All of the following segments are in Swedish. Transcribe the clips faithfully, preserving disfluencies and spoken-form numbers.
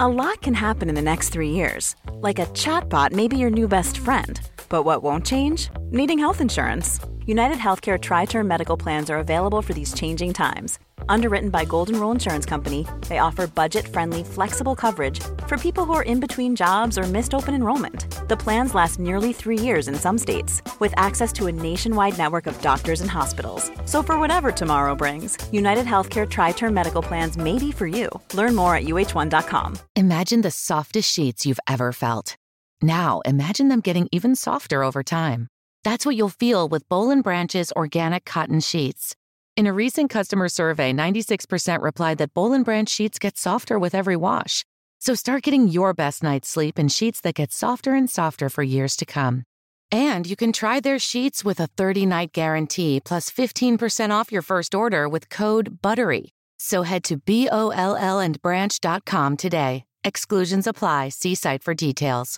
A lot can happen in the next three years. Like a chatbot may be your new best friend. But what won't change? Needing health insurance. United Healthcare Tri-Term Medical Plans are available for these changing times. Underwritten by Golden Rule Insurance Company, they offer budget-friendly, flexible coverage for people who are in between jobs or missed open enrollment. The plans last nearly three years in some states, with access to a nationwide network of doctors and hospitals. So for whatever tomorrow brings, United Healthcare Tri-Term Medical Plans may be for you. Learn more at U H one dot com. Imagine the softest sheets you've ever felt. Now imagine them getting even softer over time. That's what you'll feel with Boll and Branch's organic cotton sheets. In a recent customer survey, ninety-six percent replied that Boll and Branch sheets get softer with every wash. So start getting your best night's sleep in sheets that get softer and softer for years to come. And you can try their sheets with a thirty-night guarantee plus fifteen percent off your first order with code BUTTERY. So head to B O L L and branch dot com today. Exclusions apply. See site for details.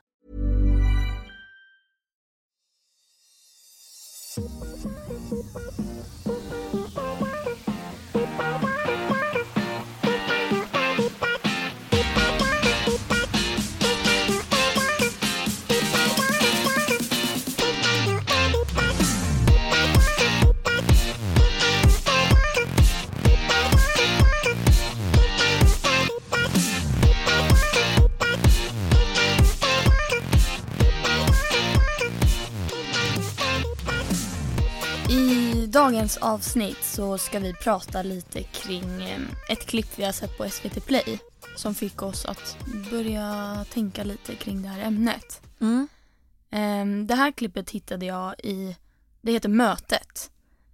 I dagens avsnitt så ska vi prata lite kring ett klipp vi har sett på S V T Play som fick oss att börja tänka lite kring det här ämnet. Mm. Det här klippet hittade jag i, det heter Mötet,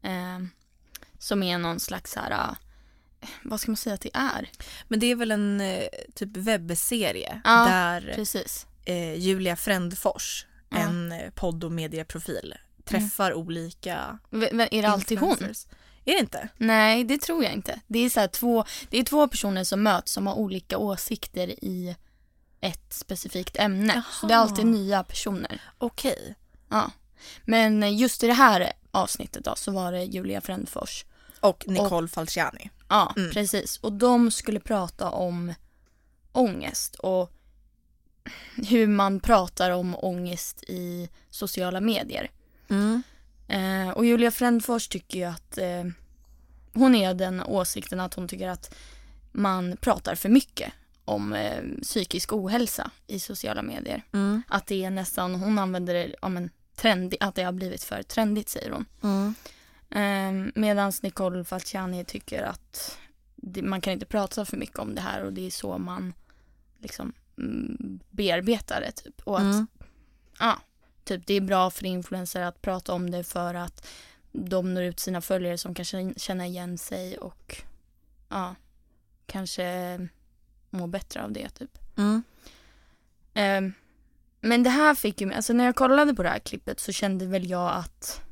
som är någon slags här, vad ska man säga att det är? Men det är väl en typ webbserie ja, där precis. Eh, Julia Frändfors, ja. en podd- och medieprofil, träffar mm. olika v- Är det alltid hon? Är det inte? Nej, det tror jag inte. Det är så här två, det är två personer som möts som har olika åsikter i ett specifikt ämne. Jaha. Så det är alltid nya personer. Okej. Ja. Men just i det här avsnittet då, så var det Julia Frändfors. Och Nicole och, Falciani. Ja, mm. precis. Och de skulle prata om ångest och hur man pratar om ångest i sociala medier. Mm. Eh, och Julia Frändfors tycker ju att eh, hon är den åsikten att hon tycker att man pratar för mycket om eh, psykisk ohälsa i sociala medier. Mm. Att det är nästan, hon använder det om en trend, att det har blivit för trendigt, säger hon. Mm. Eh, Medan Nicole Falciani tycker att det, man kan inte prata för mycket om det här och det är så man liksom mm, bearbetar det typ. Och att mm. ja, typ det är bra för influencer att prata om det för att de når ut sina följare som kanske känner igen sig och ja, kanske må bättre av det typ. Mm. Eh, men det här fick ju, alltså när jag kollade på det här klippet så kände väl jag att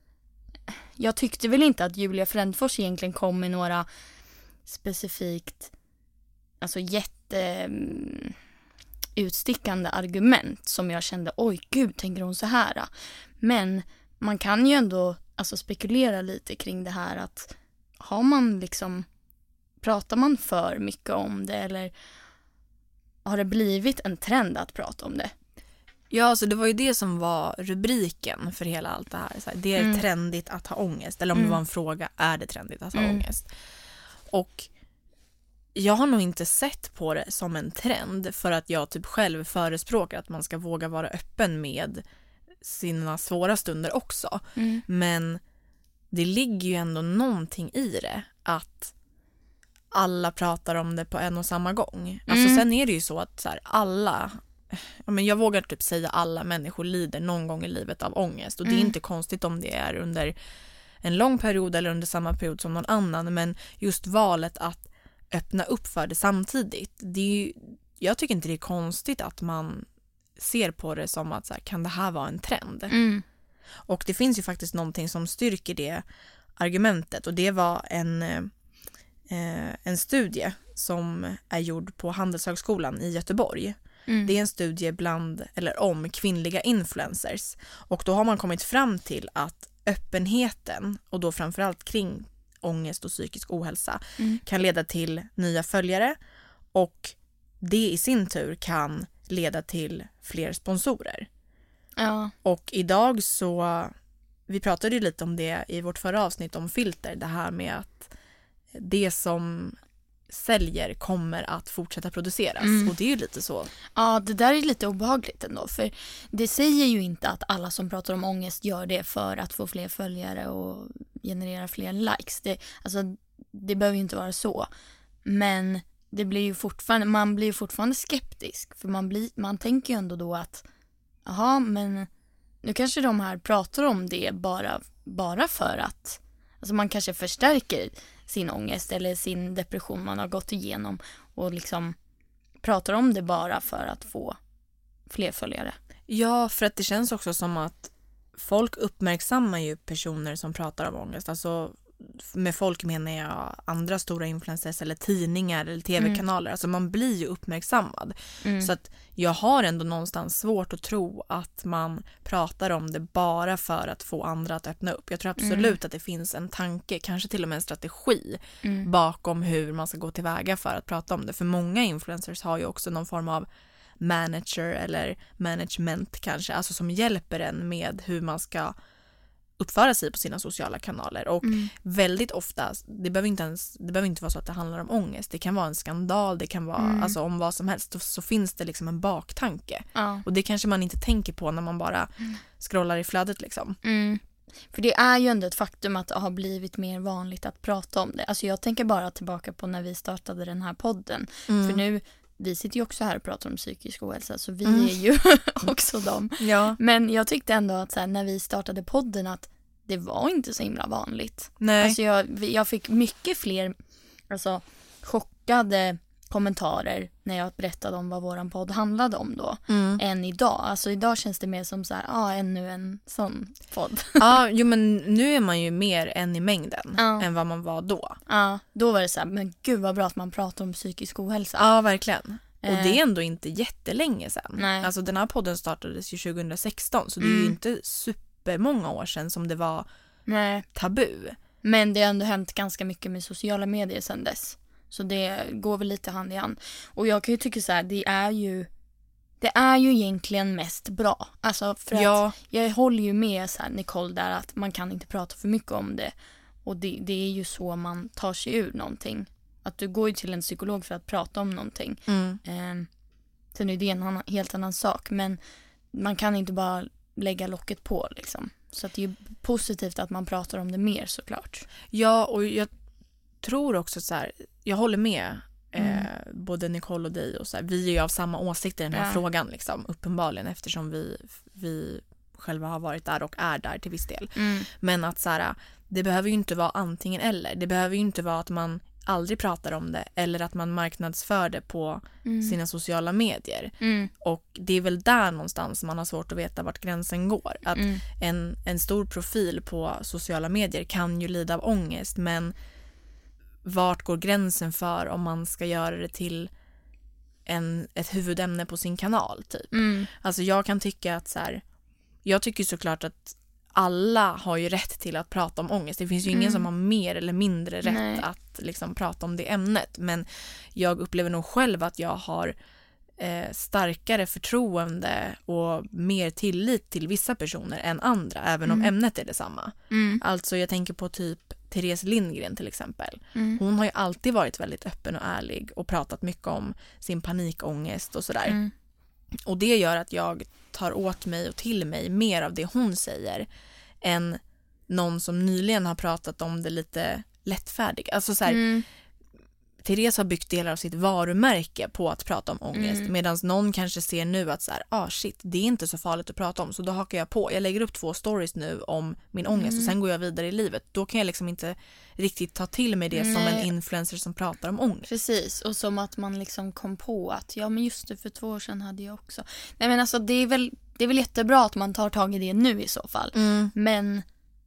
jag tyckte väl inte att Julia Frändfors egentligen kom med några specifikt alltså jätte utstickande argument som jag kände, oj gud, tänker hon så här? Men man kan ju ändå alltså spekulera lite kring det här att har man liksom, pratar man för mycket om det eller har det blivit en trend att prata om det? Ja, så det var ju det som var rubriken för hela allt det här. Så här, det är mm. trendigt att ha ångest. Eller om mm. det var en fråga, är det trendigt att ha mm. ångest? Och jag har nog inte sett på det som en trend för att jag typ själv förespråkar att man ska våga vara öppen med sina svåra stunder också. Mm. Men det ligger ju ändå någonting i det att alla pratar om det på en och samma gång. Alltså mm. sen är det ju så att så här, alla, ja, men jag vågar typ säga alla människor lider någon gång i livet av ångest och mm. det är inte konstigt om det är under en lång period eller under samma period som någon annan, men just valet att öppna upp för det samtidigt, det är ju, jag tycker inte det är konstigt att man ser på det som att så här, kan det här vara en trend? Mm. Och det finns ju faktiskt någonting som styrker det argumentet och det var en eh, en studie som är gjord på Handelshögskolan i Göteborg. Mm. Det är en studie bland eller om kvinnliga influencers och då har man kommit fram till att öppenheten och då framförallt kring ångest och psykisk ohälsa mm. kan leda till nya följare och det i sin tur kan leda till fler sponsorer. Ja. Och idag så, vi pratade ju lite om det i vårt förra avsnitt om filter, det här med att det som säljer kommer att fortsätta produceras. Mm. Och det är ju lite så. Ja, det där är lite obehagligt ändå. För det säger ju inte att alla som pratar om ångest gör det för att få fler följare och generera fler likes. Det, alltså, det behöver ju inte vara så. Men det blir ju fortfarande, man blir ju fortfarande skeptisk. För man, blir, man tänker ju ändå då att jaha, men nu kanske de här pratar om det bara, bara för att alltså man kanske förstärker sin ångest eller sin depression man har gått igenom och liksom pratar om det bara för att få fler följare. Ja, för att det känns också som att folk uppmärksammar ju personer som pratar om ångest. Alltså med folk menar jag andra stora influencers eller tidningar eller tv-kanaler. Mm. Alltså man blir ju uppmärksammad. Mm. Så att jag har ändå någonstans svårt att tro att man pratar om det bara för att få andra att öppna upp. Jag tror absolut mm. att det finns en tanke, kanske till och med en strategi mm. bakom hur man ska gå tillväga för att prata om det. För många influencers har ju också någon form av manager eller management kanske, alltså som hjälper en med hur man ska uppföra sig på sina sociala kanaler. Och mm. väldigt ofta, det behöver inte ens, det behöver inte vara så att det handlar om ångest. Det kan vara en skandal, det kan vara mm. alltså om vad som helst. Så, så finns det liksom en baktanke. Ja. Och det kanske man inte tänker på när man bara mm. scrollar i flödet liksom. Mm. För det är ju ändå ett faktum att det har blivit mer vanligt att prata om det. Alltså jag tänker bara tillbaka på när vi startade den här podden. Mm. För nu, vi sitter ju också här och pratar om psykisk ohälsa, så vi mm. är ju också dem. Ja. Men jag tyckte ändå att så här, när vi startade podden att det var inte så himla vanligt. Nej. Alltså jag, jag fick mycket fler alltså, chockade kommentarer när jag berättade om vad våran podd handlade om då mm. än idag. Alltså idag känns det mer som så här, ja, ah, ännu en sån podd. Ja, jo men nu är man ju mer än i mängden ja. än vad man var då. Ja, då var det så här, men gud vad bra att man pratar om psykisk ohälsa. Ja, verkligen. Och det är ändå inte jättelänge sedan. Nej. Alltså den här podden startades ju tjugo sexton, så det är mm. ju inte supermånga år sedan som det var Nej. tabu. Men det har ändå hänt ganska mycket med sociala medier sedan dess. Så det går väl lite hand i hand. Och jag kan ju tycka så här, det är ju det är ju egentligen mest bra. Alltså för ja. att jag håller ju med så här, Nicole där att man kan inte prata för mycket om det. Och det, det är ju så man tar sig ur någonting. Att du går ju till en psykolog för att prata om någonting. Mm. Eh, sen är det en annan, helt annan sak. Men man kan inte bara lägga locket på liksom. Så att det är ju positivt att man pratar om det mer såklart. Ja, och jag tror också så här, jag håller med eh, mm. både Nicole och dig och så här, vi är ju av samma åsikt i den här ja. frågan liksom, uppenbarligen eftersom vi, vi själva har varit där och är där till viss del. Mm. Men att så här, det behöver ju inte vara antingen eller. Det behöver ju inte vara att man aldrig pratar om det eller att man marknadsför det på mm. sina sociala medier. Mm. Och det är väl där någonstans man har svårt att veta vart gränsen går. Att mm. en, en stor profil på sociala medier kan ju lida av ångest, men vart går gränsen för om man ska göra det till en, ett huvudämne på sin kanal typ. Mm. Alltså jag kan tycka att så här, jag tycker såklart att alla har ju rätt till att prata om ångest. Det finns ju ingen mm. som har mer eller mindre rätt Nej. att liksom prata om det ämnet. Men jag upplever nog själv att jag har eh, starkare förtroende och mer tillit till vissa personer än andra, även mm. om ämnet är detsamma. Mm. Alltså jag tänker på typ Therese Lindgren till exempel. Mm. Hon har ju alltid varit väldigt öppen och ärlig och pratat mycket om sin panikångest och sådär. Mm. Och det gör att jag tar åt mig och till mig mer av det hon säger än någon som nyligen har pratat om det lite lättfärdigt. Alltså så här, mm. Therese har byggt delar av sitt varumärke på att prata om ångest, mm. medan någon kanske ser nu att så här, ah shit, det är inte så farligt att prata om, så då hakar jag på. Jag lägger upp två stories nu om min ångest mm. och sen går jag vidare i livet. Då kan jag liksom inte riktigt ta till mig det Nej. som en influencer som pratar om ångest. Precis, och som att man liksom kom på att ja men just det, för två år sedan hade jag också. Nej men alltså det är väl, det är väl jättebra att man tar tag i det nu i så fall. Mm. Men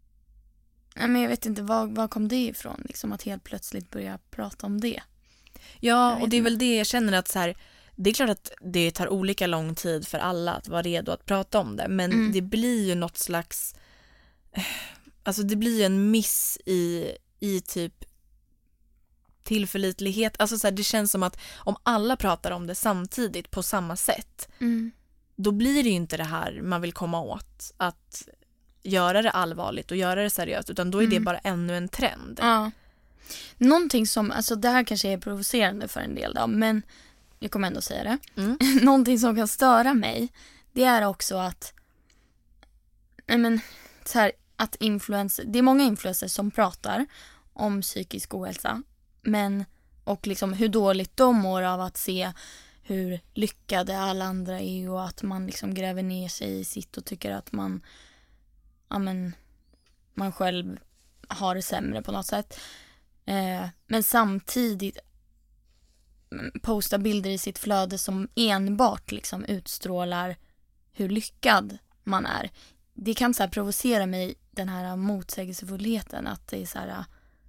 Nej, men jag vet inte, var, var kom det ifrån? Liksom att helt plötsligt börja prata om det. Ja, och det är väl det jag känner att så här, det är klart att det tar olika lång tid för alla att vara redo att prata om det. Men mm. det blir ju något slags, alltså det blir en miss i, i typ tillförlitlighet. Alltså så här, det känns som att om alla pratar om det samtidigt på samma sätt, mm. då blir det ju inte det här man vill komma åt, att göra det allvarligt och göra det seriöst, utan då är mm. det bara ännu en trend. Ja. Någonting som, alltså det här kanske är provocerande för en del då, men jag kommer ändå säga det. Mm. Någonting som kan störa mig, det är också att nej men, så här, att influencer, det är många influencers som pratar om psykisk ohälsa, men och liksom hur dåligt de mår av att se hur lyckade alla andra är och att man liksom gräver ner sig i sitt och tycker att man ja men, man själv har det sämre på något sätt. Eh, men samtidigt posta bilder i sitt flöde som enbart liksom utstrålar hur lyckad man är. Det kan så här provocera mig, den här motsägelsefullheten, att det är så här,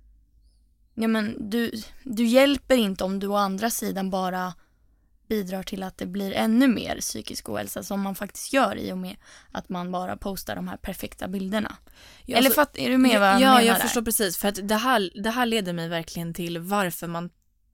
ja men du, du hjälper inte om du å andra sidan bara bidrar till att det blir ännu mer psykisk ohälsa, som man faktiskt gör i och med att man bara postar de här perfekta bilderna. Ja, eller för att, är du med vad jag ja, menar? Ja, jag där? förstår precis. För att det här, det här leder mig verkligen till varför man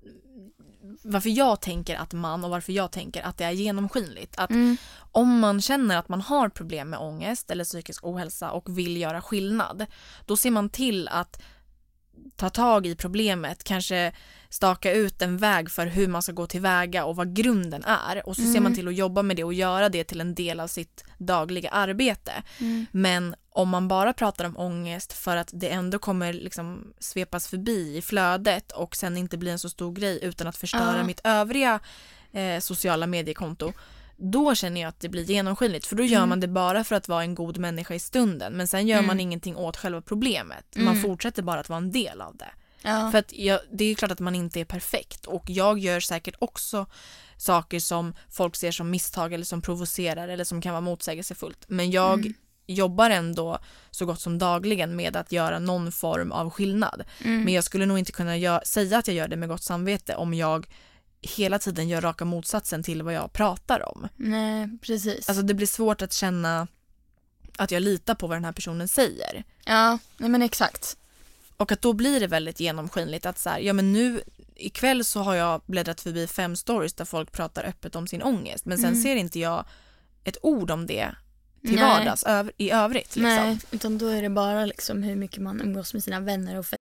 varför jag tänker att man och varför jag tänker att det är genomskinligt. Att mm. om man känner att man har problem med ångest eller psykisk ohälsa och vill göra skillnad, då ser man till att ta tag i problemet, kanske staka ut en väg för hur man ska gå tillväga och vad grunden är, och så mm. ser man till att jobba med det och göra det till en del av sitt dagliga arbete. Mm. Men om man bara pratar om ångest för att det ändå kommer liksom svepas förbi i flödet och sen inte blir en så stor grej utan att förstöra uh. mitt övriga eh, sociala mediekonto, då känner jag att det blir genomskinligt, för då gör mm. man det bara för att vara en god människa i stunden, men sen gör mm. man ingenting åt själva problemet. Mm. Man fortsätter bara att vara en del av det. Ja. För att jag, det är klart att man inte är perfekt, och jag gör säkert också saker som folk ser som misstag eller som provocerar eller som kan vara motsägelsefullt, men jag mm. jobbar ändå så gott som dagligen med att göra någon form av skillnad. Mm. Men jag skulle nog inte kunna gö- säga att jag gör det med gott samvete om jag hela tiden gör raka motsatsen till vad jag pratar om. Nej, precis. Alltså det blir svårt att känna att jag litar på vad den här personen säger. Ja, nej men exakt. Och att då blir det väldigt genomskinligt att så här, ja men nu ikväll så har jag bläddrat förbi fem stories där folk pratar öppet om sin ångest, men sen mm. ser inte jag ett ord om det till nej. vardags öv- i övrigt liksom. Nej, utan då är det bara liksom hur mycket man umgås med sina vänner och för-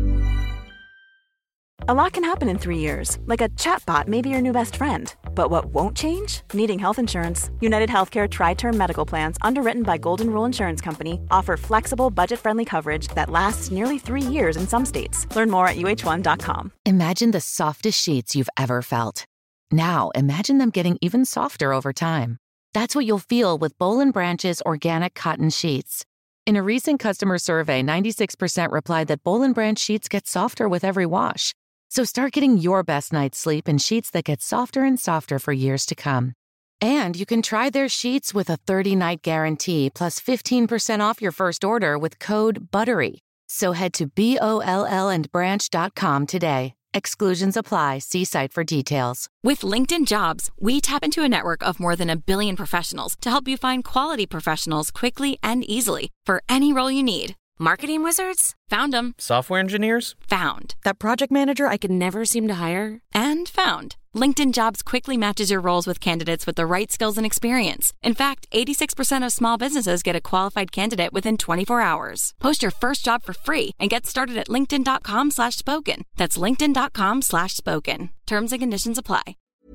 A lot can happen in three years, like a chatbot may be your new best friend. But what won't change? Needing health insurance. United Healthcare Tri-Term Medical Plans, underwritten by Golden Rule Insurance Company, offer flexible, budget-friendly coverage that lasts nearly three years in some states. Learn more at U H one dot com. Imagine the softest sheets you've ever felt. Now, imagine them getting even softer over time. That's what you'll feel with Boll and Branch's organic cotton sheets. In a recent customer survey, ninety-six percent replied that Boll and Branch sheets get softer with every wash. So start getting your best night's sleep in sheets that get softer and softer for years to come. And you can try their sheets with a thirty-night guarantee plus fifteen percent off your first order with code BUTTERY. So head to B O L L and branch dot com today. Exclusions apply. See site for details. With LinkedIn Jobs, we tap into a network of more than a billion professionals to help you find quality professionals quickly and easily for any role you need. Marketing wizards? Found them. Software engineers? Found. That project manager I could never seem to hire? And found. LinkedIn Jobs quickly matches your roles with candidates with the right skills and experience. In fact, eighty-six percent of small businesses get a qualified candidate within twenty-four hours. Post your first job for free and get started at linkedin dot com slash spoken. That's linkedin dot com slash spoken. Terms and conditions apply.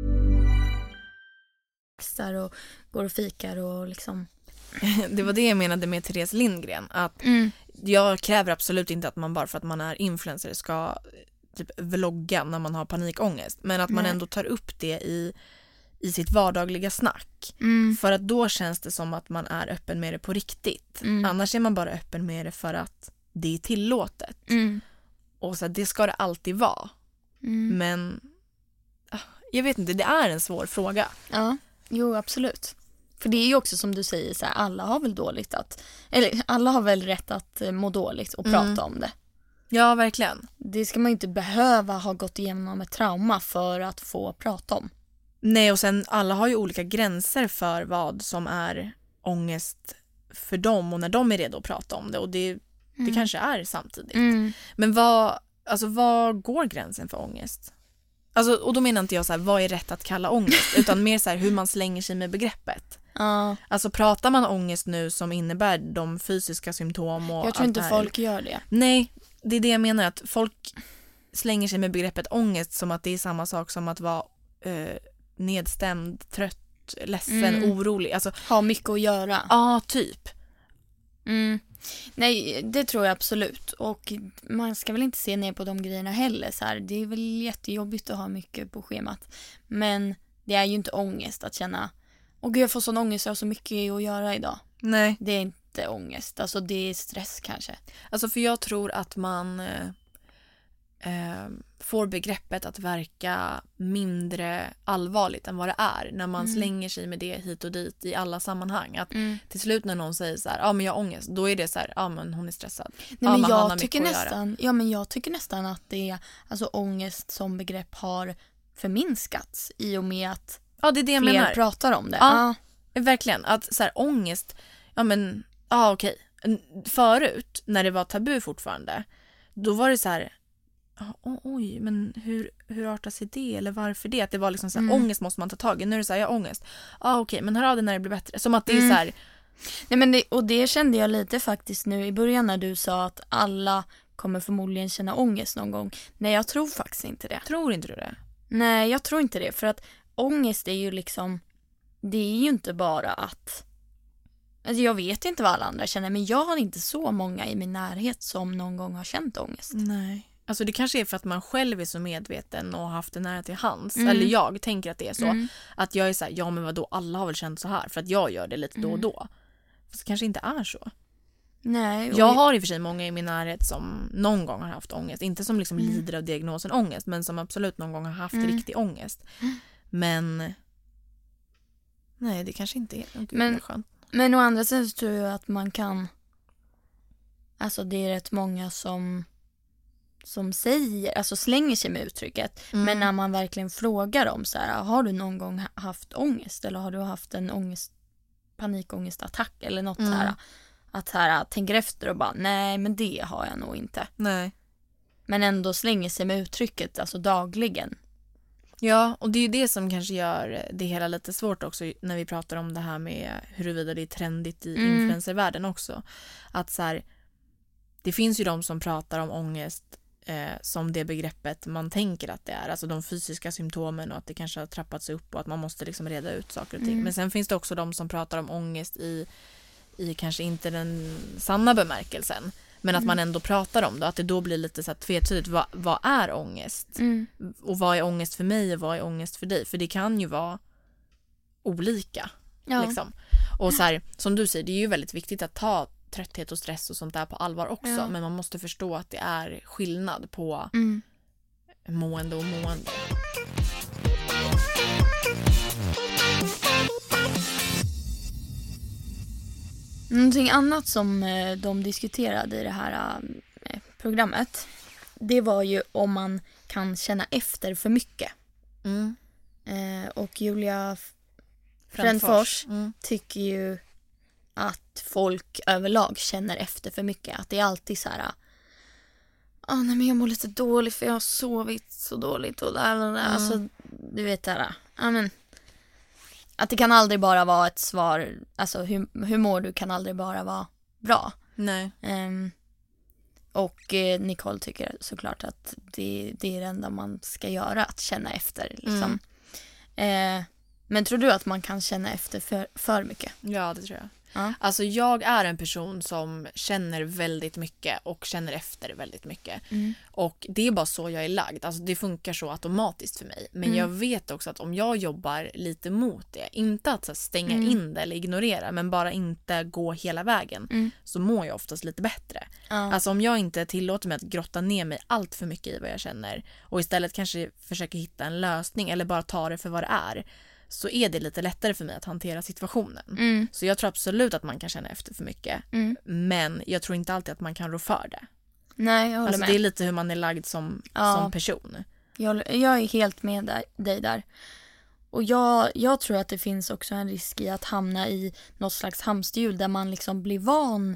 Och går och fikar och liksom... Det var det jag menade med Therese Lindgren, att mm. jag kräver absolut inte att man bara för att man är influencer ska typ vlogga när man har panikångest, men att man Nej. ändå tar upp det i, i sitt vardagliga snack. Mm. För att då känns det som att man är öppen med det på riktigt. Mm. Annars är man bara öppen med det för att det är tillåtet. Mm. Och så det ska det alltid vara. Mm. Men jag vet inte, det är en svår fråga. Ja, jo absolut. För det är ju också som du säger, så här, alla har väl dåligt att, eller alla har väl rätt att må dåligt och prata mm. om det. Ja, verkligen. Det ska man ju inte behöva ha gått igenom ett trauma för att få prata om. Nej, och sen alla har ju olika gränser för vad som är ångest för dem och när de är redo att prata om det. Och det, det mm. kanske är samtidigt. Mm. Men vad, alltså vad går gränsen för ångest? Alltså, och då menar inte jag så här, vad är rätt att kalla ångest, utan mer så här hur man slänger sig med begreppet. Ja. Alltså pratar man ångest nu som innebär de fysiska symptom och Jag tror allt inte det här. folk gör det. Nej, det är det jag menar, att folk slänger sig med begreppet ångest som att det är samma sak som att vara eh, nedstämd, trött, ledsen, Mm. orolig. Alltså, Ha mycket att göra. ja, typ. Mm. Nej, det tror jag absolut. Och man ska väl inte se ner på de grejerna heller. Så här. Det är väl jättejobbigt att ha mycket på schemat. Men det är ju inte ångest att känna, åh gud jag får sån ångest, jag har så mycket att göra idag. Nej. Det är inte ångest, alltså det är stress kanske. Alltså för jag tror att man eh, eh, får begreppet att verka mindre allvarligt än vad det är när man Mm. slänger sig med det hit och dit i alla sammanhang. Att Mm. till slut när någon säger så här, ja men jag har ångest, då är det så här, ja men hon är stressad. Nej, ja, men men han har jag tycker mycket att göra. nästan, ja men jag tycker nästan att det är, alltså ångest som begrepp har förminskats i och med att Ja, det är det jag fler menar. pratar om det. Ja. Verkligen, att så här, ångest, ja men, ja okej. Förut, när det var tabu fortfarande, då var det så här, oh, oj, men hur, hur artar sig det? Eller varför det? Att det var liksom så här, Mm. ångest måste man ta tag i. Nu är det så här, jag har ångest. Ja okej, men hör av det när det blir bättre. Som att det är Mm. så här, Nej, men det, och det kände jag lite faktiskt nu i början när du sa att alla kommer förmodligen känna ångest någon gång. Nej, jag tror faktiskt inte det. tror inte du det? Nej, jag tror inte det. För att ångest är ju liksom, det är ju inte bara att, alltså jag vet inte vad alla andra känner, men jag har inte så många i min närhet som någon gång har känt ångest. Nej. Alltså det kanske är för att man själv är så medveten och har haft det nära till hands. Mm. Eller jag tänker att det är så. Mm. Att jag är så här, ja men vadå, alla har väl känt så här. För att jag gör det lite då och Mm. då. Fast det kanske inte är så. Nej. och- Jag har i och för sig många i min närhet som någon gång har haft ångest. Inte som liksom Mm. lider av diagnosen ångest, men som absolut någon gång har haft Mm. riktig ångest. Men nej, det kanske inte är. Oh, gud, Men- vad skönt. Men å andra sidan så tror jag att man kan, alltså det är rätt många som som säger, alltså slänger sig med uttrycket. Mm. Men när man verkligen frågar dem så här, har du någon gång ha- haft ångest eller har du haft en ångest, panikångestattack eller något Mm. så här, att här tänker efter och bara, nej men det har jag nog inte. Nej. Men ändå slänger sig med uttrycket, alltså dagligen. Ja, och det är ju det som kanske gör det hela lite svårt också när vi pratar om det här med huruvida det är trendigt i Mm. influencervärlden också. Att så här, det finns ju de som pratar om ångest eh, som det begreppet man tänker att det är. Alltså de fysiska symptomen och att det kanske har trappats upp och att man måste liksom reda ut saker och ting. Mm. Men sen finns det också de som pratar om ångest i, i kanske inte den sanna bemärkelsen. Men att Mm. man ändå pratar om det. Att det då blir lite så här tvetydigt. Vad, vad är ångest? Mm. Och vad är ångest för mig och vad är ångest för dig? För det kan ju vara olika. Ja. Liksom. Och så här, som du säger, det är ju väldigt viktigt att ta trötthet och stress och sånt där på allvar också. Ja. Men man måste förstå att det är skillnad på Mm. mående och mående. Någonting annat som eh, de diskuterade i det här eh, programmet, det var ju om man kan känna efter för mycket. Mm. Eh, och Julia F- Frändfors Mm. tycker ju att folk överlag känner efter för mycket. Att det är alltid så här, ah, nej men jag mår lite dåligt för jag har sovit så dåligt och där, där, där. Mm. Alltså, du vet det här, ja men att det kan aldrig bara vara ett svar, alltså hur, hur mår du kan aldrig bara vara bra. Nej. Ehm, och eh, Nicole tycker såklart att det, det är det enda man ska göra, att känna efter liksom. Mm. Eh, men tror du att man kan känna efter för, för mycket? Ja, det tror jag. Ja. Alltså jag är en person som känner väldigt mycket och känner efter väldigt mycket. Mm. Och det är bara så jag är lagd. Alltså det funkar så automatiskt för mig. Men Mm. jag vet också att om jag jobbar lite mot det, inte att så här, stänga Mm. in det eller ignorera, men bara inte gå hela vägen, Mm. så mår jag oftast lite bättre. Ja. Alltså om jag inte tillåter mig att grotta ner mig allt för mycket i vad jag känner och istället kanske försöker hitta en lösning eller bara ta det för vad det är, så är det lite lättare för mig att hantera situationen. Mm. Så jag tror absolut att man kan känna efter för mycket. Mm. Men jag tror inte alltid att man kan rå för det. Nej, jag håller Alltså med. det är lite hur man är lagd som, Ja. som person. Jag, håller- jag är helt med där, dig där. Och jag, jag tror att det finns också en risk i att hamna i något slags hamsterhjul där man liksom blir van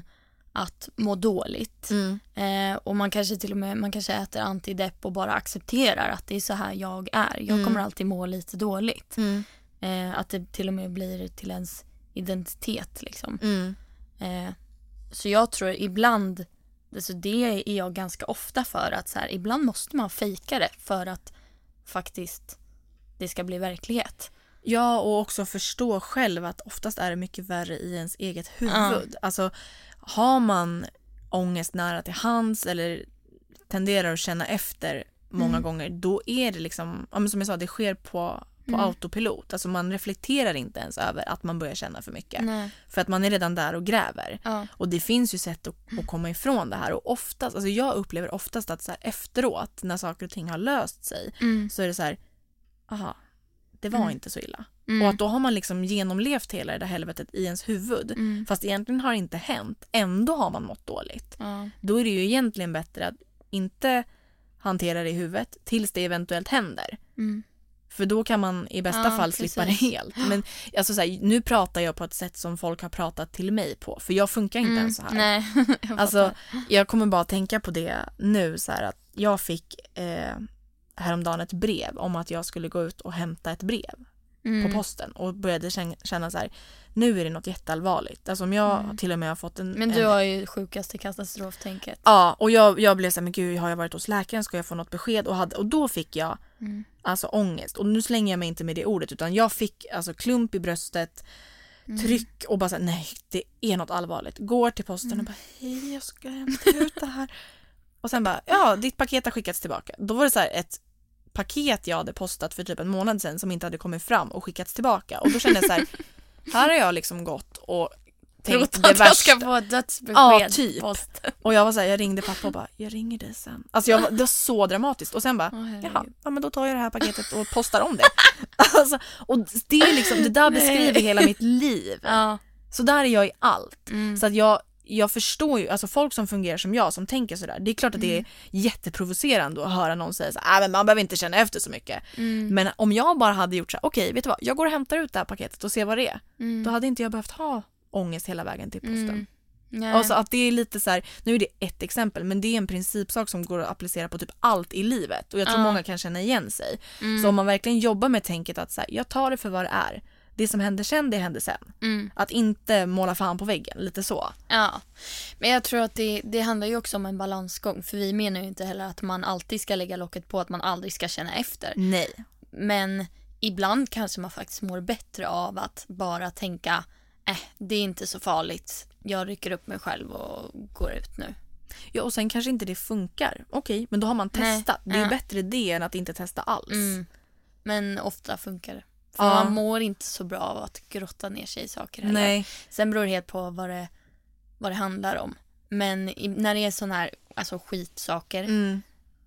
att må dåligt. Mm. Eh, och man kanske till och med man kanske äter antidepp och bara accepterar att det är så här jag är. Jag mm. kommer alltid må lite dåligt. Mm. Eh, att det till och med blir till ens identitet liksom. Mm. Eh, så jag tror ibland, alltså det är jag ganska ofta för att så här, ibland måste man fejka det för att faktiskt det ska bli verklighet. Ja, och också förstå själv att oftast är det mycket värre i ens eget huvud. Ja. Alltså har man ångest nära till hands eller tenderar att känna efter många mm. gånger, då är det liksom, ja, men som jag sa, det sker på, på mm. autopilot. Alltså man reflekterar inte ens över att man börjar känna för mycket. Nej. För att man är redan där och gräver. Ja. Och det finns ju sätt att, att komma ifrån det här. Och oftast, alltså jag upplever oftast att så här, efteråt, när saker och ting har löst sig, mm. så är det så här, aha, det var mm. inte så illa. Mm. Och att då har man liksom genomlevt hela det där helvetet i ens huvud. Mm. Fast egentligen har det inte hänt. Ändå har man mått dåligt. Ja. Då är det ju egentligen bättre att inte hantera det i huvudet tills det eventuellt händer. Mm. För då kan man i bästa ja, fall slippa precis. Det helt. Men alltså, så här, nu pratar jag på ett sätt som folk har pratat till mig på. För jag funkar inte mm. ens så här. Nej, jag alltså, jag kommer bara tänka på det nu. Så här, att jag fick eh, häromdagen ett brev om att jag skulle gå ut och hämta ett brev. Mm. På posten och började känna så här, nu är det något jätteallvarligt. Alltså om jag mm. till och med har fått en... Men du en, har ju sjukaste katastroftänket. Ja, och jag, jag blev så här, men gud, har jag varit hos läkaren? Ska jag få något besked? Och, hade, och då fick jag mm. alltså ångest. Och nu slänger jag mig inte med det ordet, utan jag fick alltså klump i bröstet, mm. tryck och bara så här, nej, det är något allvarligt. Går till posten mm. och bara, hej, jag ska hämta ut det här. Och sen bara, ja, ditt paket har skickats tillbaka. Då var det så här ett paket jag hade postat för typ en månad sedan som inte hade kommit fram och skickats tillbaka. Och då kände jag så här, här har jag liksom gått och tänkt det värsta. Jag ska få dödsbesked. Ja, typ. Post. Och jag var så här, jag ringde pappa och bara, jag ringer dig sen. Alltså jag, det var så dramatiskt. Och sen bara, oh, jaha, ja, men då tar jag det här paketet och postar om det. Alltså, och det är liksom, det där beskriver hela mitt liv. Ja. Så där är jag i allt. Mm. Så att jag Jag förstår ju, alltså folk som fungerar som jag, som tänker sådär, det är klart att mm. det är jätteprovocerande att höra någon säga så här, äh, men man behöver inte känna efter så mycket. Mm. Men om jag bara hade gjort så här, okej, okay, vet du vad, jag går och hämtar ut det här paketet och ser vad det är. Mm. Då hade inte jag behövt ha ångest hela vägen till posten. Mm. Och så att det är lite så här, nu är det ett exempel, men det är en principsak som går att applicera på typ allt i livet. Och jag tror uh. många kan känna igen sig. Mm. Så om man verkligen jobbar med tänket att så här, jag tar det för vad det är. Det som händer sen, det händer sen. Mm. Att inte måla fan på väggen, lite så. Ja, men jag tror att det, det handlar ju också om en balansgång. För vi menar ju inte heller att man alltid ska lägga locket på, att man aldrig ska känna efter. Nej. Men ibland kanske man faktiskt mår bättre av att bara tänka, äh, det är inte så farligt. Jag rycker upp mig själv och går ut nu. Ja, och sen kanske inte det funkar. Okej, men då har man testat. Nej. Det är ja. bättre det än att inte testa alls. Mm. Men ofta funkar det. För ja. man mår inte så bra av att grotta ner sig i saker heller. Nej. Sen beror det helt på vad det, vad det handlar om. Men i, när det är sån här alltså skitsaker, mm.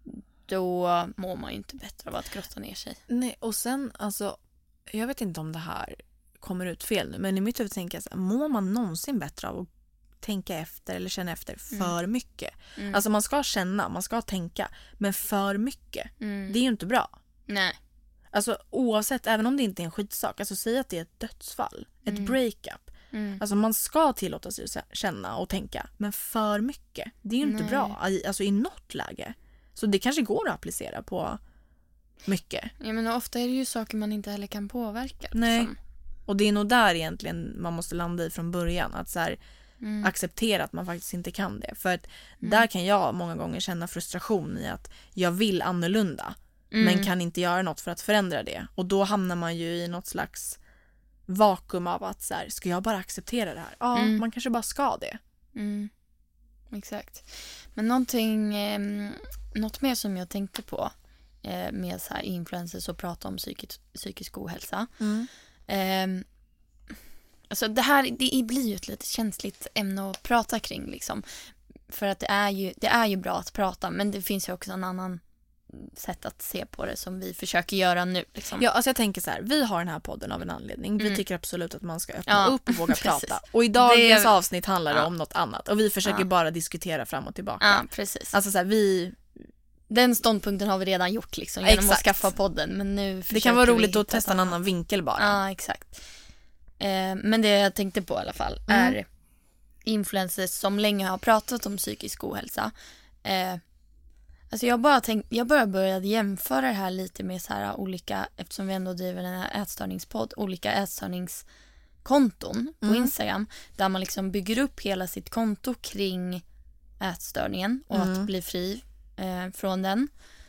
då mår man ju inte bättre av att grotta ner sig. Nej, och sen alltså, jag vet inte om det här kommer ut fel nu, men i mitt huvud tänker jag så här, mår man någonsin bättre av att tänka efter eller känna efter för mm. mycket? Mm. Alltså man ska känna, man ska tänka, men för mycket, mm. det är ju inte bra. Nej. Alltså oavsett, även om det inte är en skitsak, alltså säg att det är ett dödsfall, ett mm. breakup. Mm. Alltså man ska tillåta sig att känna och tänka, men för mycket, det är ju inte Nej. bra, alltså i något läge. Så det kanske går att applicera på mycket. Ja, men ofta är det ju saker man inte heller kan påverka. Nej, liksom. Och det är nog där egentligen man måste landa i från början, att så här, mm. acceptera att man faktiskt inte kan det. För att mm. där kan jag många gånger känna frustration i att jag vill annorlunda. Mm. Men kan inte göra något för att förändra det. Och då hamnar man ju i något slags vakuum av att så här, ska jag bara acceptera det här? Ja, mm. man kanske bara ska det. Mm. Exakt. Men någonting, eh, något mer som jag tänkte på eh, med så här influencers och prata om psykisk, psykisk ohälsa. Mm. Eh, alltså det här det blir ju ett lite känsligt ämne att prata kring liksom. För att det är ju, det är ju bra att prata, men det finns ju också en annan sätt att se på det som vi försöker göra nu liksom. Ja, alltså jag tänker så här, vi har den här podden av en anledning. Vi mm. tycker absolut att man ska öppna ja, upp och våga prata. Och i dagens det... avsnitt handlar det ja. om något annat. Och vi försöker ja. bara diskutera fram och tillbaka. Ja, precis. Alltså så här, vi... Den ståndpunkten har vi redan gjort liksom, genom exakt. att skaffa podden. Men nu det kan vara roligt att testa en annan annat. vinkel bara. Ja, exakt. Eh, men det jag tänkte på i alla fall mm. är influencers som länge har pratat om psykisk ohälsa. Eh, alltså jag bara tänk, jag bara började jämföra det här lite med så här olika, eftersom vi ändå driver den här ätstörningspodd, olika ätstörningskonton på mm. Instagram, där man liksom bygger upp hela sitt konto kring ätstörningen och mm. att bli fri eh, från den.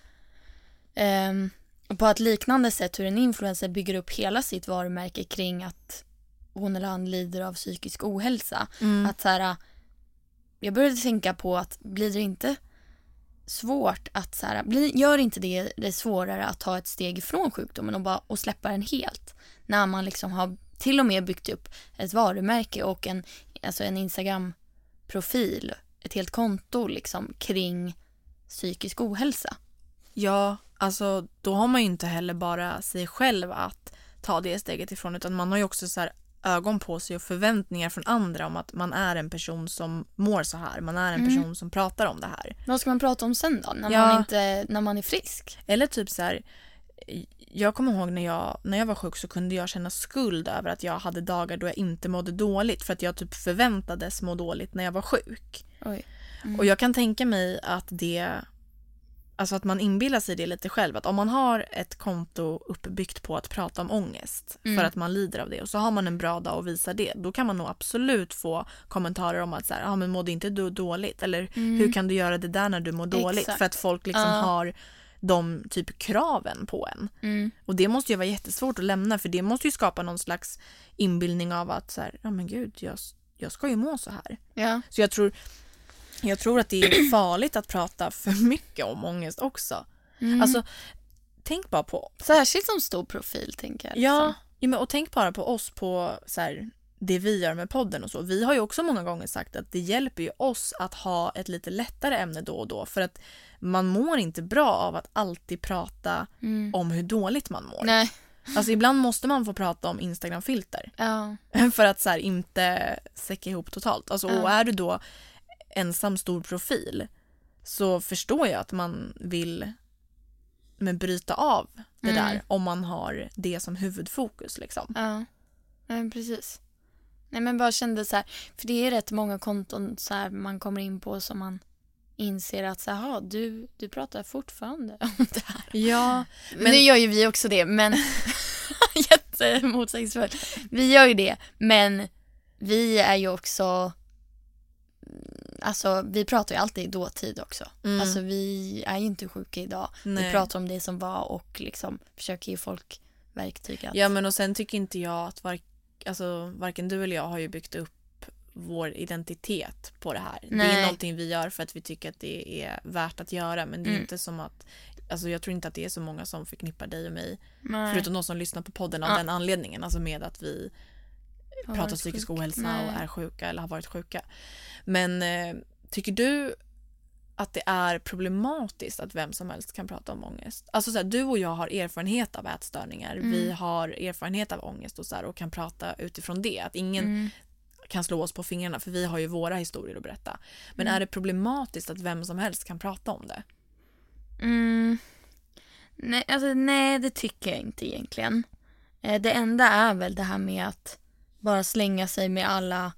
Eh, och på ett liknande sätt hur en influencer bygger upp hela sitt varumärke kring att hon eller han lider av psykisk ohälsa. Mm. Att så här, jag började tänka på att blir det inte svårt att så här, blir, gör inte det det svårare att ta ett steg ifrån sjukdomen och bara och släppa den helt, när man liksom har till och med byggt upp ett varumärke och en, alltså en Instagram-profil, ett helt konto liksom kring psykisk ohälsa. Ja, alltså då har man ju inte heller bara sig själv att ta det steget ifrån, utan man har ju också så här ögon på sig och förväntningar från andra om att man är en person som mår så här, man är en person mm. som pratar om det här. Vad ska man prata om sen då, när, ja. man, inte, när man är frisk? Eller typ så här, jag kommer ihåg när jag, när jag var sjuk så kunde jag känna skuld över att jag hade dagar då jag inte mådde dåligt, för att jag typ förväntades må dåligt när jag var sjuk. Oj. Mm. Och jag kan tänka mig att det, alltså att man inbillar sig det lite själv, att om man har ett konto uppbyggt på att prata om ångest mm. för att man lider av det, och så har man en bra dag och visar det, då kan man nog absolut få kommentarer om att så här, ja, men mådde inte du dåligt, eller mm. hur kan du göra det där när du mår dåligt? Exakt. För att folk liksom uh. har de typ kraven på en. Mm. Och det måste ju vara jättesvårt att lämna, för det måste ju skapa någon slags inbildning av att så här, ja men gud, jag, jag ska ju må så här. Ja. Så jag tror Jag tror att det är farligt att prata för mycket om ångest också. Mm. Alltså, tänk bara på... Särskilt som stor profil, tänker jag. Ja, ja men, och tänk bara på oss, på så här, det vi gör med podden och så. Vi har ju också många gånger sagt att det hjälper ju oss att ha ett lite lättare ämne då och då. För att man mår inte bra av att alltid prata mm. om hur dåligt man mår. Nej. Alltså ibland måste man få prata om Instagram-filter. Ja. För att så här, inte säcka ihop totalt. Alltså, ja. Och är du då ensam stor profil, så förstår jag att man vill men bryta av det mm. där, om man har det som huvudfokus liksom. Ja, ja precis. Nej, men bara kände så här, för det är rätt många konton så här man kommer in på som man inser att så här, du, du pratar fortfarande om det här. Ja. Men nu gör ju vi också det, men jättemotsägelsefullt. Vi gör ju det, men vi är ju också, alltså vi pratar ju alltid i dåtid också. Mm. Alltså vi är ju inte sjuka idag. Nej. Vi pratar om det som var och liksom försöker ge folk verktyg att... Ja, men och sen tycker inte jag att var, alltså, varken du eller jag har ju byggt upp vår identitet på det här. Nej. Det är någonting vi gör för att vi tycker att det är värt att göra, men det är mm. inte som att, alltså jag tror inte att det är så många som förknippar dig och mig. Nej. Förutom de som lyssnar på podden av ja. den anledningen, alltså med att vi har pratar psykisk sjuk. ohälsa Nej. och är sjuka eller har varit sjuka. Men eh, tycker du att det är problematiskt att vem som helst kan prata om ångest? Alltså så här, du och jag har erfarenhet av ätstörningar. Mm. Vi har erfarenhet av ångest och så här, och kan prata utifrån det. Att ingen mm. kan slå oss på fingrarna, för vi har ju våra historier att berätta. Men mm. är det problematiskt att vem som helst kan prata om det? Mm. Nej, alltså, nej, det tycker jag inte egentligen. Eh, det enda är väl det här med att bara slänga sig med alla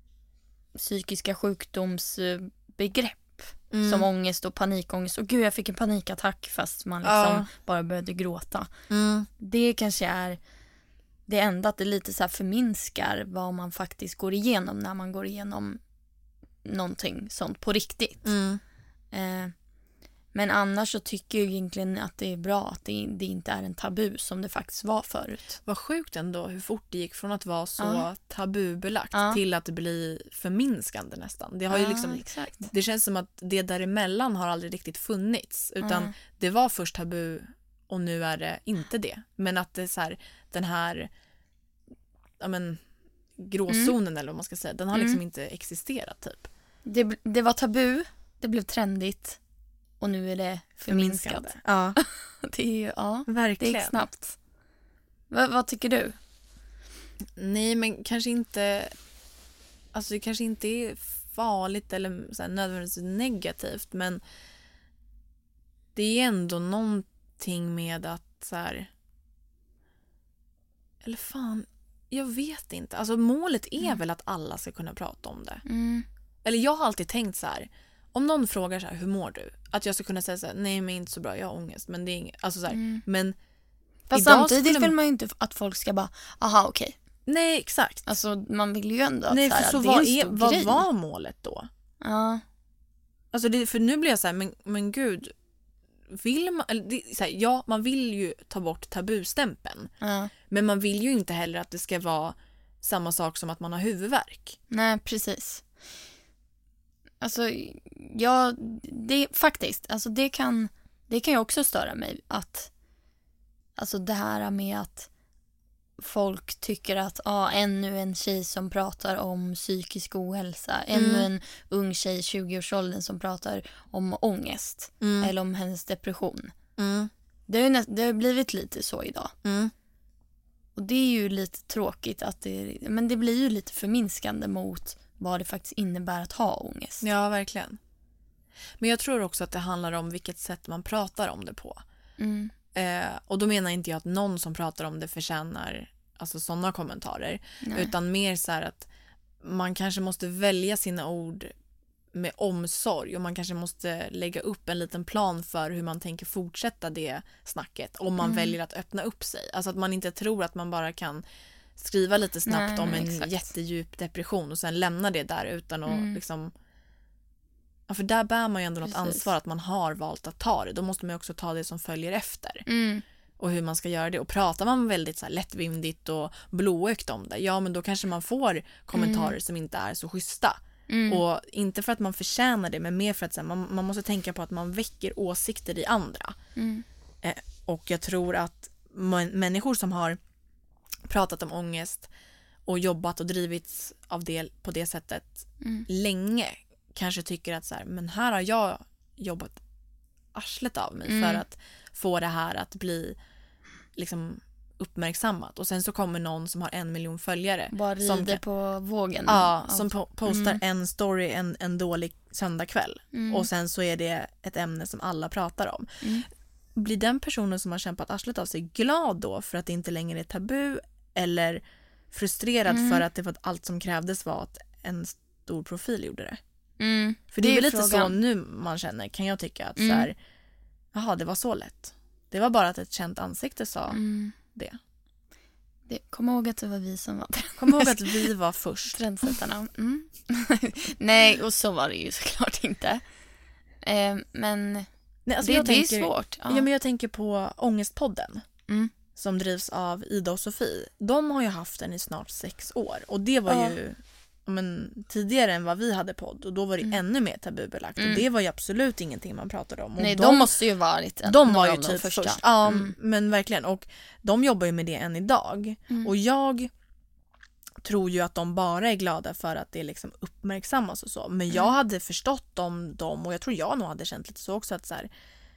psykiska sjukdomsbegrepp. Mm. Som ångest och panikångest. Och gud, jag fick en panikattack fast man liksom ja. bara började gråta. Mm. Det kanske är det enda, att det lite så här förminskar vad man faktiskt går igenom när man går igenom någonting sånt på riktigt. Mm. Eh, men annars så tycker jag egentligen att det är bra att det, det inte är en tabu som det faktiskt var förut. Vad sjukt ändå hur fort det gick från att vara så ja. tabubelagt ja. till att det blir förminskande nästan. Det har ju ja, liksom, exakt. Det känns som att det däremellan har aldrig riktigt funnits, utan ja. det var först tabu och nu är det inte det. Men att det är så här, den här ja men, gråzonen mm. eller vad man ska säga, den har liksom mm. inte existerat typ. Det, det var tabu, det blev trendigt. Och nu är det förminskat. Ja. Det är ju, ja, verkligen. Det gick snabbt. V- vad tycker du? Nej, men kanske inte, alltså det kanske inte är farligt eller så här, nödvändigtvis negativt, men det är ändå någonting med att så här, eller fan, Jag vet inte. Alltså målet är Mm. väl att alla ska kunna prata om det. Mm. Eller jag har alltid tänkt så här. Om någon frågar så här, hur mår du? Att jag ska kunna säga så här, nej men inte så bra, jag har ångest. Men det är inget, alltså så här, Mm. men Fast idag samtidigt skulle- vill man ju inte att folk ska bara, aha okej. nej exakt. Alltså man vill ju ändå att nej, så här, för så det är vad, en är, stor vad grej. var målet då? Ja. Alltså det, för nu blir jag så här, men, men gud, vill man, eller det, så här, ja man vill ju ta bort tabustämpeln. Ja. Men man vill ju inte heller att det ska vara samma sak som att man har huvudvärk. Nej, precis. Alltså, ja, det faktiskt, alltså det kan, det kan ju också störa mig att, alltså det här med att folk tycker att, ja, ah, ännu en tjej som pratar om psykisk ohälsa, Mm. ännu en ung tjej i tjugoårsåldern som pratar om ångest Mm. eller om hennes depression. Mm. Det har, ju nä- det har blivit lite så idag. Mm. Och det är ju lite tråkigt att det, men det blir ju lite förminskande mot vad det faktiskt innebär att ha ångest. Ja, verkligen. Men jag tror också att det handlar om vilket sätt man pratar om det på. Mm. Eh, och då menar inte jag att någon som pratar om det förtjänar alltså sådana kommentarer. Nej. Utan mer så här att man kanske måste välja sina ord med omsorg. Och man kanske måste lägga upp en liten plan för hur man tänker fortsätta det snacket. Om man Mm. väljer att öppna upp sig. Alltså att man inte tror att man bara kan skriva lite snabbt Nej, om en exakt. jättedjup depression. Och sen lämna det där utan att Mm. liksom... Ja, för där bär man ju ändå något Precis. ansvar att man har valt att ta det. Då måste man ju också ta det som följer efter. Mm. Och hur man ska göra det. Och pratar man väldigt så här lättvindigt och blåögt om det, ja men då kanske man får kommentarer Mm. som inte är så schyssta. Mm. Och inte för att man förtjänar det, men mer för att så här, man, man måste tänka på att man väcker åsikter i andra. Mm. Eh, och jag tror att man, människor som har pratat om ångest och jobbat och drivits av det på det sättet Mm. länge kanske tycker att så här, men här har jag jobbat arslet av mig Mm. för att få det här att bli liksom uppmärksammat. Och sen så kommer någon som har en miljon följare. Bara som rider kan- på vågen. Ja, av- som po- postar Mm. en story en, en dålig söndagkväll. Mm. Och sen så är det ett ämne som alla pratar om. Mm. Blir den personen som har kämpat arslet av sig glad då för att det inte längre är tabu, eller frustrerad Mm. för att det var allt som krävdes var att en stor profil gjorde det? Mm. För det, är väl lite frågan. så nu man känner, kan jag tycka, att Mm. så här, jaha, det var så lätt. Det var bara att ett känt ansikte sa Mm. det. Det, kom ihåg att det var vi som var Kom ihåg att vi var först. trendsättarna. Mm. Nej, och så var det ju såklart inte. Eh, men Nej, alltså det, jag det tänker, är svårt. Ja. Ja, men jag tänker på Ångestpodden Mm. som drivs av Ida och Sofie. De har ju haft den i snart sex år. Och det var Ja. ju ja, men, tidigare än vad vi hade podd. Och då var det Mm. ännu mer tabubelagt. Mm. Och det var ju absolut ingenting man pratade om. Och Nej, de, de, måste ju varit en, de var några ju av de typ första. först. Ja, Mm. men verkligen. Och de jobbar ju med det än idag. Mm. Och jag tror ju att de bara är glada för att det liksom uppmärksammas och så. Men jag Mm. hade förstått om dem, och jag tror jag nog hade känt lite så också, att så här,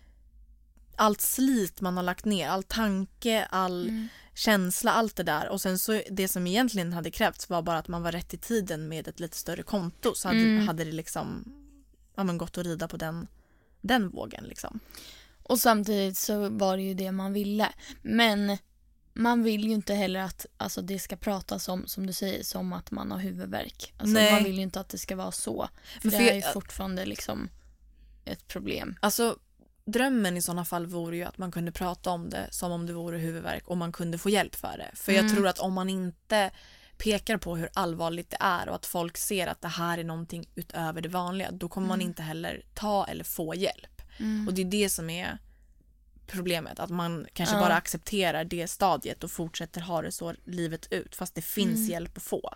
allt slit man har lagt ner, all tanke, all Mm. känsla, allt det där. Och sen så det som egentligen hade krävts var bara att man var rätt i tiden med ett lite större konto, så hade, Mm. hade det liksom ja, men gått att rida på den, den vågen liksom. Och samtidigt så var det ju det man ville. Men man vill ju inte heller att alltså, det ska pratas om, som du säger, som att man har huvudvärk. Alltså, Nej. man vill ju inte att det ska vara så. För Men det för är ju jag- fortfarande liksom ett problem. Alltså drömmen i sådana fall vore ju att man kunde prata om det som om det vore huvudvärk och man kunde få hjälp för det. För jag Mm. tror att om man inte pekar på hur allvarligt det är och att folk ser att det här är någonting utöver det vanliga, då kommer man inte heller ta eller få hjälp. Mm. Och det är det som är problemet, att man kanske Ja. bara accepterar det stadiet och fortsätter ha det så livet ut, fast det finns Mm. hjälp att få.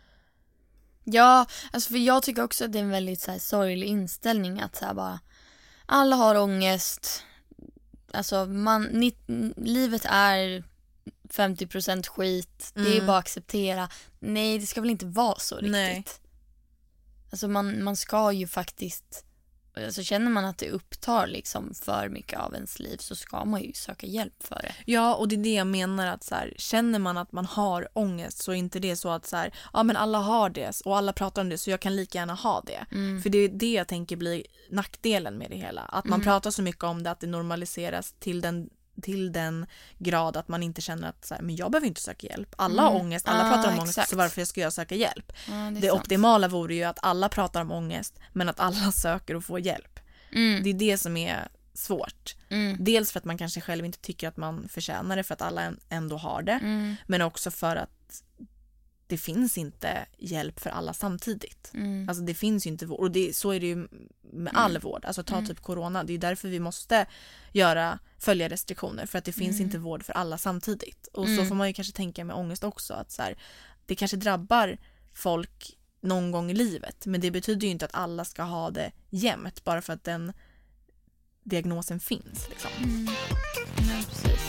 Ja, alltså för jag tycker också att det är en väldigt så här, sorglig inställning att så här, bara alla har ångest. Alltså man, ni, livet är femtio procent skit. Det är Mm. bara att acceptera. Nej, det ska väl inte vara så riktigt. Nej. Alltså man, man ska ju faktiskt, alltså känner man att det upptar liksom för mycket av ens liv så ska man ju söka hjälp för det. Ja, och det är det jag menar, att så här, känner man att man har ångest så är inte det så att så här, ja men alla har det och alla pratar om det så jag kan lika gärna ha det. Mm. För det är det jag tänker blir nackdelen med det hela. Att man Mm. pratar så mycket om det att det normaliseras till den till den grad att man inte känner att så här, men jag behöver inte söka hjälp. Alla Mm. har ångest, alla Ah, pratar om ångest, exakt. så varför ska jag söka hjälp? Ja, det är Det sant. optimala vore ju att alla pratar om ångest, men att alla söker och får hjälp. Mm. Det är det som är svårt. Mm. Dels för att man kanske själv inte tycker att man förtjänar det för att alla ändå har det. Mm. Men också för att det finns inte hjälp för alla samtidigt. Mm. Alltså det finns ju inte vård. Och det, så är det ju med all vård. Alltså ta typ corona. Det är därför vi måste göra, följa restriktioner. För att det finns Mm. inte vård för alla samtidigt. Och så Mm. får man ju kanske tänka med ångest också. Att så här, det kanske drabbar folk någon gång i livet. Men det betyder ju inte att alla ska ha det jämt. Bara för att den diagnosen finns. Liksom. Mm. Ja, precis.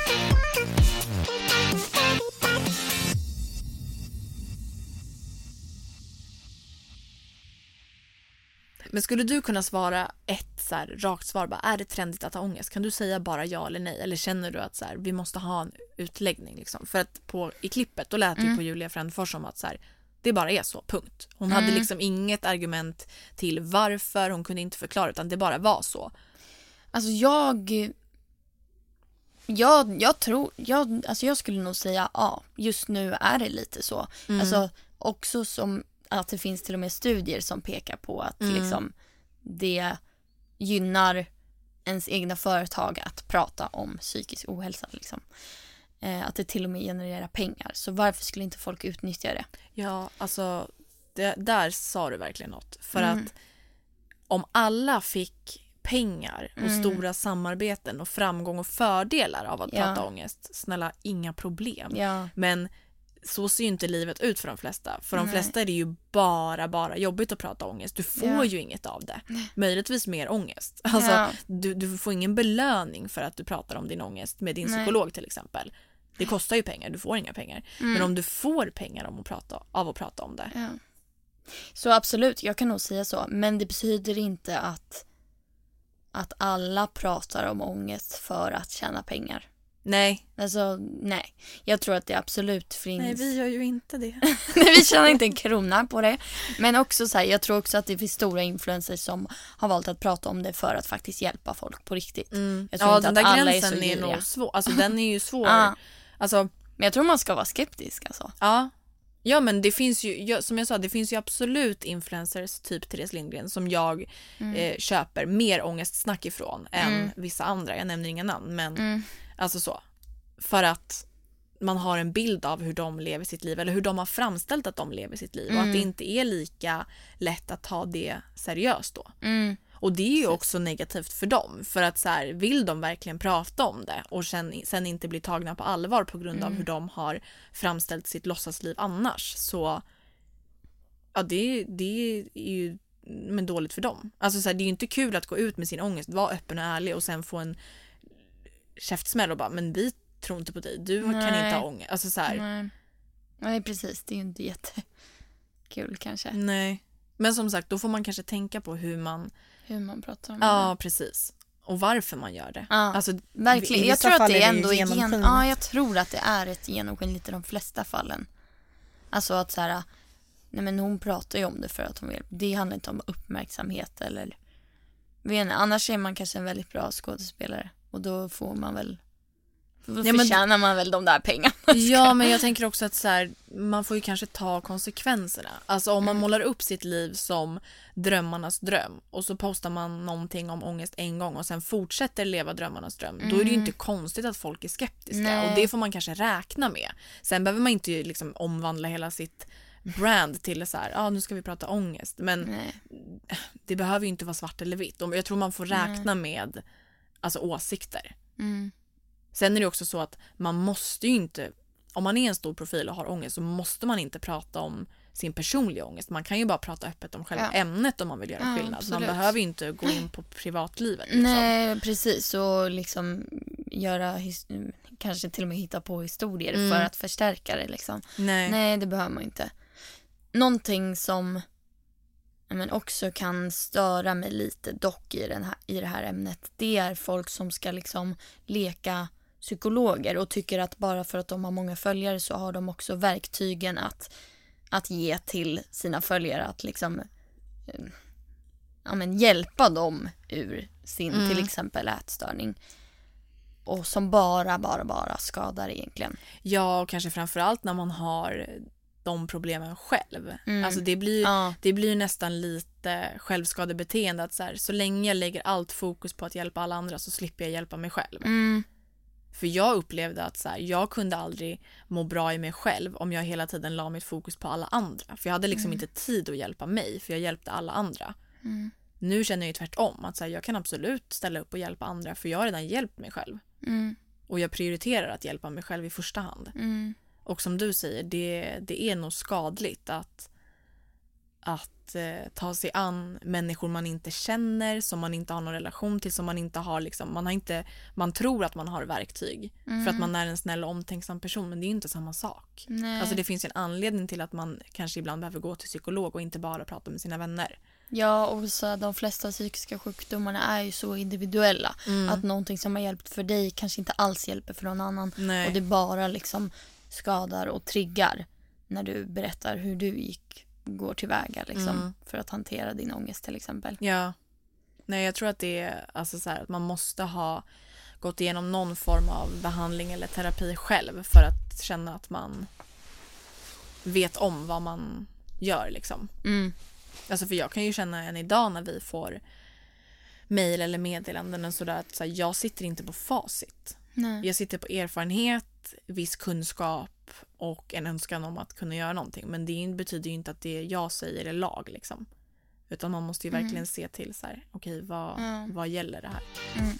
Men skulle du kunna svara ett så här, rakt svar, bara, är det trendigt att ha ångest? Kan du säga bara ja eller nej? Eller känner du att så här, vi måste ha en utläggning? Liksom? För att på, i klippet då lät det Mm. på Julia Frändfors som att så här, det bara är så, punkt. Hon Mm. hade liksom inget argument till varför, hon kunde inte förklara, utan det bara var så. Alltså jag... Jag, jag tror... Jag, alltså jag skulle nog säga ja, just nu är det lite så. Mm. Alltså också som att det finns till och med studier som pekar på att Mm. liksom, det gynnar ens egna företag att prata om psykisk ohälsa. Liksom. Eh, att det till och med genererar pengar. Så varför skulle inte folk utnyttja det? Ja, alltså det, där sa du verkligen något. För Mm. att om alla fick pengar och Mm. stora samarbeten och framgång och fördelar av att Ja. prata ångest, snälla, inga problem. Ja. Men så ser ju inte livet ut för de flesta. För de Nej. flesta är det ju bara, bara jobbigt att prata ångest. Du får Ja. ju inget av det. Möjligtvis mer ångest. Alltså, Ja. du, du får ingen belöning för att du pratar om din ångest med din Nej. psykolog till exempel. Det kostar ju pengar, du får inga pengar. Mm. Men om du får pengar om att prata, av att prata om det. Ja. Så absolut, jag kan nog säga så. Men det betyder inte att, att alla pratar om ångest för att tjäna pengar. Nej. Alltså, nej. Jag tror att det absolut finns... Nej, vi gör ju inte det. Nej, vi tjänar inte en krona på det. Men också så här, jag tror också att det finns stora influencers som har valt att prata om det för att faktiskt hjälpa folk på riktigt. Mm. Jag tror Ja, inte den att där alla är gränsen så är, giriga. nog svår. Alltså den är ju svår. Ja. Alltså, Men jag tror man ska vara skeptisk alltså. ja. Ja, men det finns ju, jag, som jag sa, det finns ju absolut influencers, typ Therese Lindgren, som jag Mm. eh, köper mer ångestsnack ifrån än Mm. vissa andra. Jag nämner inga namn, men Mm. alltså så. För att man har en bild av hur de lever sitt liv, eller hur de har framställt att de lever sitt liv. Och att Mm. det inte är lika lätt att ta det seriöst då. Mm. Och det är ju också negativt för dem. För att så här, vill de verkligen prata om det och sen, sen inte bli tagna på allvar på grund av hur de har framställt sitt låtsasliv annars. Så ja, det, det är ju men dåligt för dem. Alltså så här, det är ju inte kul att gå ut med sin ångest, vara öppen och ärlig och sen få en käftsmäll och bara, men vi tror inte på dig. Du kan Nej. inte ha ångest. Alltså så här, Nej. Nej, precis. Det är ju inte jättekul kanske. nej. Men som sagt, då får man kanske tänka på hur man... Hur man pratar om Ja, det. precis. Och varför man gör det. Ja. Alltså, Verkligen. i Jag vissa tror att fall det är är ändå ju gen... genomskinligt. Ja, jag tror att det är ett genomskinligt i de flesta fallen. Alltså att så här, nej men hon pratar ju om det för att hon vill. Det handlar inte om uppmärksamhet eller vet inte, annars är man kanske en väldigt bra skådespelare och då får man väl då Ja, men- förtjänar man väl de där pengarna. Ja, men jag tänker också att så här, man får ju kanske ta konsekvenserna. Alltså om man målar upp sitt liv som drömmarnas dröm och så postar man någonting om ångest en gång och sen fortsätter leva drömmarnas dröm. Då är det ju inte konstigt att folk är skeptiska. Nej. Och det får man kanske räkna med. Sen behöver man inte liksom omvandla hela sitt brand till så här, ja ah, nu ska vi prata ångest. Men Nej. det behöver ju inte vara svart eller vitt. Och jag tror man får räkna med alltså åsikter. Mm. Sen är det också så att man måste ju inte, om man är en stor profil och har ångest så måste man inte prata om sin personliga ångest. Man kan ju bara prata öppet om själva Ja. ämnet om man vill göra Ja, skillnad. Man absolut. behöver ju inte gå in på privatlivet. Liksom. Nej, precis. Och liksom göra his- kanske till och med hitta på historier Mm. för att förstärka det liksom. Nej. Nej, det behöver man inte. Någonting som ja, men också kan störa mig lite dock i, den här, i det här ämnet, det är folk som ska liksom leka psykologer och tycker att bara för att de har många följare så har de också verktygen att, att ge till sina följare att liksom eh, ja, men hjälpa dem ur sin Mm. till exempel ätstörning. och som bara, bara, bara skadar egentligen. Ja, och kanske framförallt när man har de problemen själv. Mm. Alltså det blir, ja. det blir nästan lite självskadebeteende att så, här, så länge jag lägger allt fokus på att hjälpa alla andra så slipper jag hjälpa mig själv. Mm. För jag upplevde att så här, jag kunde aldrig må bra i mig själv om jag hela tiden la mitt fokus på alla andra. För jag hade liksom mm. inte tid att hjälpa mig, för jag hjälpte alla andra. Mm. Nu känner jag ju tvärtom, att så här, jag kan absolut ställa upp och hjälpa andra, för jag har redan hjälpt mig själv. Mm. Och jag prioriterar att hjälpa mig själv i första hand. Mm. Och som du säger, det, det är nog skadligt att, att eh, ta sig an människor man inte känner, som man inte har någon relation till, som man inte har liksom, man har inte, man tror att man har verktyg mm. för att man är en snäll och omtänksam person, men det är ju inte samma sak. Nej. Alltså det finns en anledning till att man kanske ibland behöver gå till psykolog och inte bara prata med sina vänner. Ja, och så de flesta psykiska sjukdomarna är ju så individuella. Mm. Att någonting som har hjälpt för dig kanske inte alls hjälper för någon annan. Nej. Och det bara liksom skadar och triggar när du berättar hur du gick, går tillväga liksom, mm. för att hantera din ångest till exempel. Ja, nej jag tror att det är alltså så här, att man måste ha gått igenom någon form av behandling eller terapi själv för att känna att man vet om vad man gör liksom. Mm. Alltså för jag kan ju känna än idag när vi får mejl eller meddelanden och sådär att så här, jag sitter inte på facit. Nej. Jag sitter på erfarenhet, viss kunskap och en önskan om att kunna göra någonting. Men det betyder ju inte att det jag säger är lag liksom. Utan man måste ju verkligen mm. se till så här, okej, okay, vad, mm. vad gäller det här? Mm.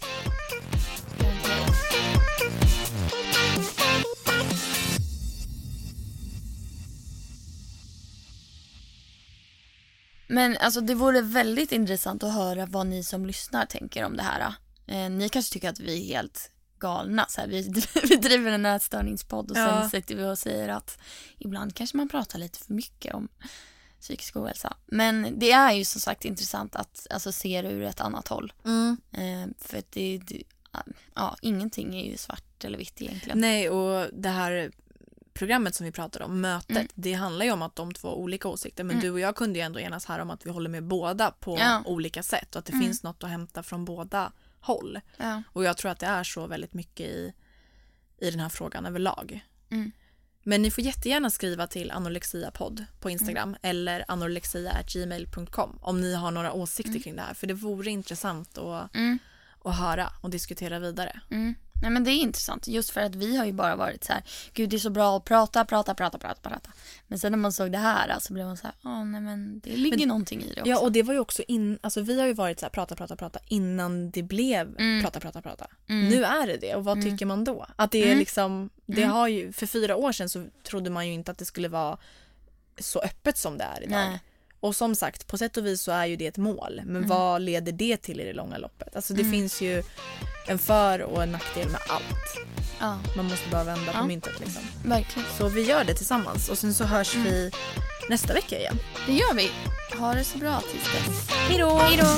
Men alltså det vore väldigt intressant att höra vad ni som lyssnar tänker om det här. Eh, ni kanske tycker att vi är helt galna. Så här, vi, vi driver en nätstörningspodd och ja. Sen sitter vi och säger att ibland kanske man pratar lite för mycket om psykisk ohälsa. Men det är ju som sagt intressant att alltså, se det ur ett annat håll. Mm. Eh, för att det, det, ja, ingenting är ju svart eller vitt egentligen. Nej, och det här programmet som vi pratade om, mötet, mm. det handlar ju om att de två olika åsikter, men mm. du och jag kunde ju ändå enas här om att vi håller med båda på ja. olika sätt och att det mm. finns något att hämta från båda håll. Ja. Och jag tror att det är så väldigt mycket i, i den här frågan överlag. Mm. Men ni får jättegärna skriva till anorexiapodd på Instagram mm. eller anorexia at gmail dot com om ni har några åsikter mm. kring det här, för det vore intressant att, mm. att höra och diskutera vidare. Mm. Nej, men det är intressant just för att vi har ju bara varit så här, gud det är så bra att prata, prata, prata, prata, prata. Men sen när man såg det här så alltså, blev man så här, ja nej men det ligger men, någonting i det också. Ja, och det var ju också in, alltså vi har ju varit så här, prata, prata, prata innan det blev mm. prata, prata, prata. Mm. Nu är det det, och vad mm. tycker man då? Att det är mm. liksom, det mm. har ju, för fyra år sedan så trodde man ju inte att det skulle vara så öppet som det är idag. Nej. Och som sagt, på sätt och vis så är ju det ett mål. Men mm. vad leder det till i det långa loppet? Alltså det mm. finns ju en för- och en nackdel med allt. Ja. Man måste bara vända ja. på myntet liksom. Verkligen. Så vi gör det tillsammans. Och sen så hörs mm. vi nästa vecka igen. Det gör vi. Ha det så bra tills dess. Hej då! Hej då!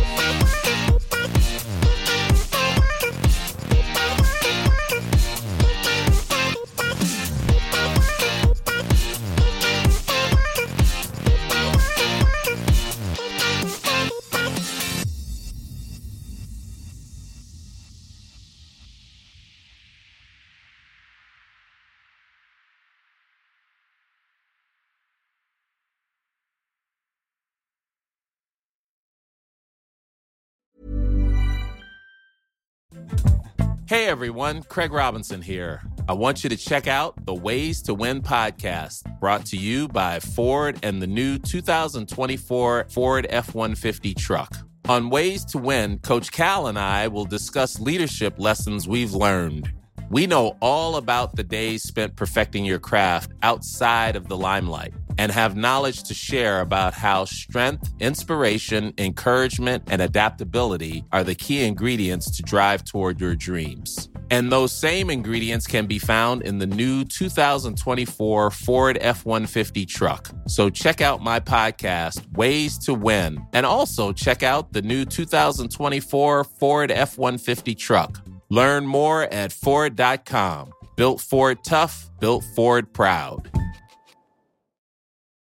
Hey everyone, Craig Robinson here. I want you to check out the Ways to Win podcast, brought to you by Ford and the new two thousand twenty-four Ford F one fifty truck. On Ways to Win, Coach Cal and I will discuss leadership lessons we've learned. We know all about the days spent perfecting your craft outside of the limelight and have knowledge to share about how strength, inspiration, encouragement, and adaptability are the key ingredients to drive toward your dreams. And those same ingredients can be found in the new two thousand twenty-four Ford F one fifty truck. So check out my podcast, Ways to Win, and also check out the new two thousand twenty-four Ford F one fifty truck. Learn more at Ford dot com. Built Ford tough, built Ford proud.